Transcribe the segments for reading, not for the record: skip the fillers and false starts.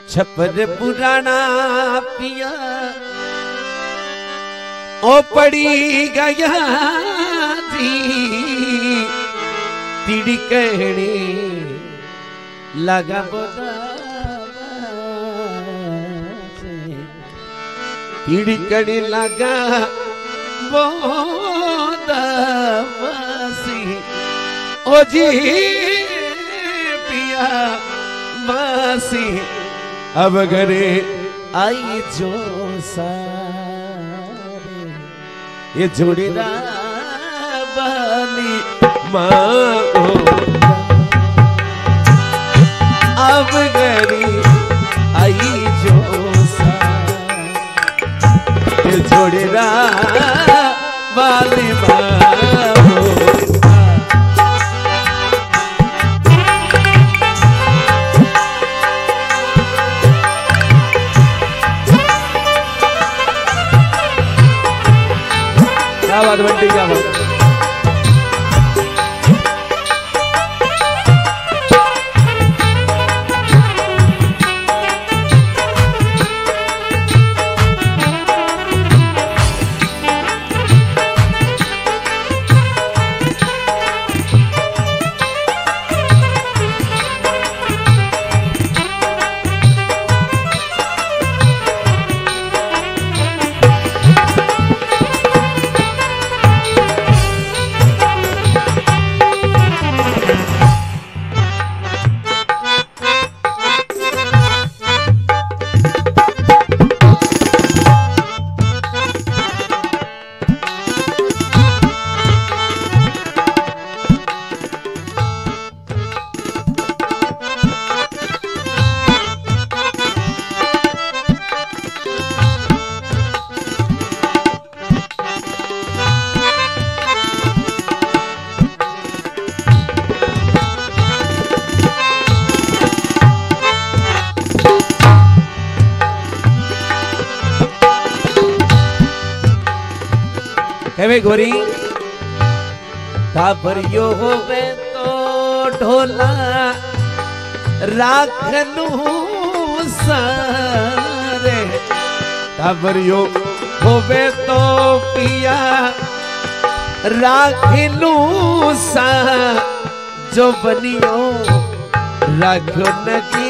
छपर पुराना पिया ओ पड़ी गया थी तिड़कने लगा तिड़कने लगा बोदासी ओ जी पिया मासी अब घरे आई जो सारे ये जोड़ीदार वाली माँ अब घरे आई जो सारे ये जोड़ीदार वाली माँ क्या बात बंटी क्या बात हेवे गोरी ताबरियो होवे तो ढोला राखलू सारे ताबरियो होवे तो पिया राखलू सा जो बनियो राखो न की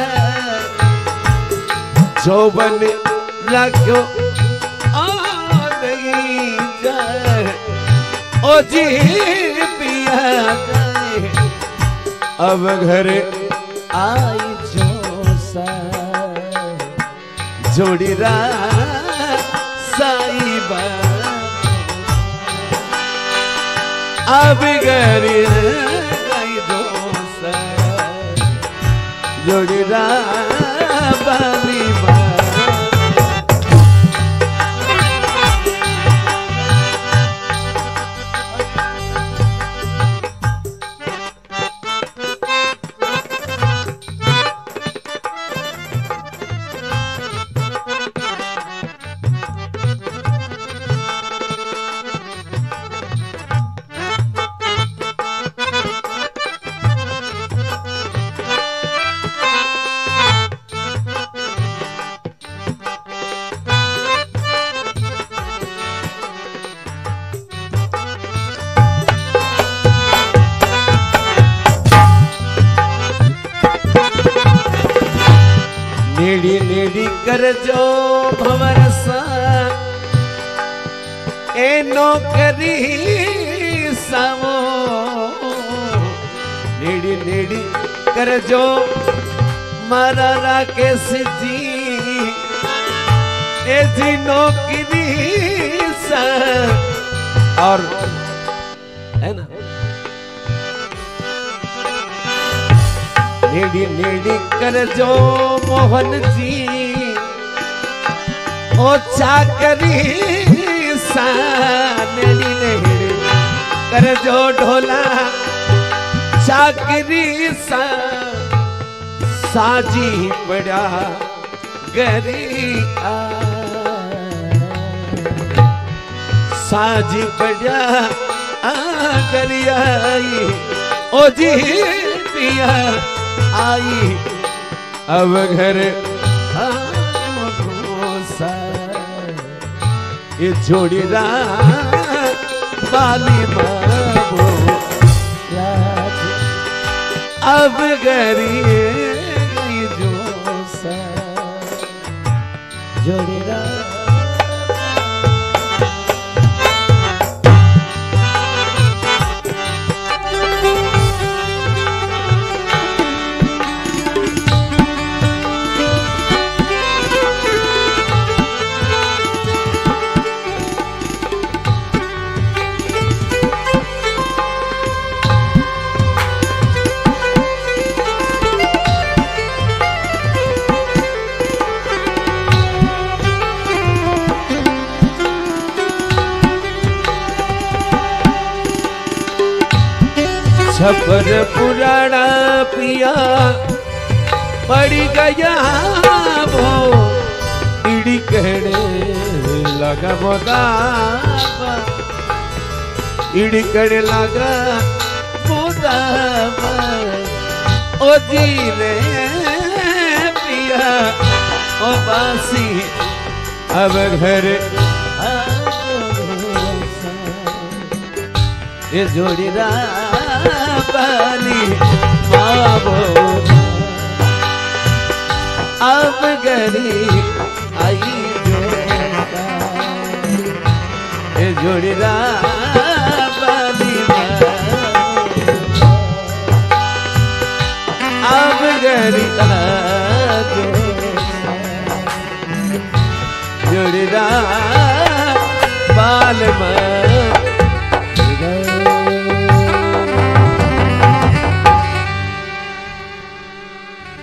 जो बन राखो ओ जी पिया अब घर आई जो सा जोड़ीरा साईबा अब घर आई जो सा जोड़ीरा बाबीबा नेड़ी नेड़ी कर जो भवरसा ए नौकरी सावो नेड़ी नेड़ी कर जो मारा राकेश जी ए जी नौकरी सा और है ना नेड़ी नेड़ी कर जो मोहन जी ओ चाकरी सा नेड़ी नेड़ी कर जो ढोला चाकरी सा साजी पड़ा गरी साजी पड़ा गरियाई ओ जी पिया आई अब घर ये जोड़ी बाली बाबू अब गरी जो सा जोड़ी छपर पुराना पिया पड़ी गया वो इड़ी कहने लगा मोदाबा इड़ी कहने लगा मोदाबा ओ जी रे पिया ओ बासी अब घर ये जोड़ी बाली बाबू अब गरी आई ये जोड़ी बाली बाबू अब गरी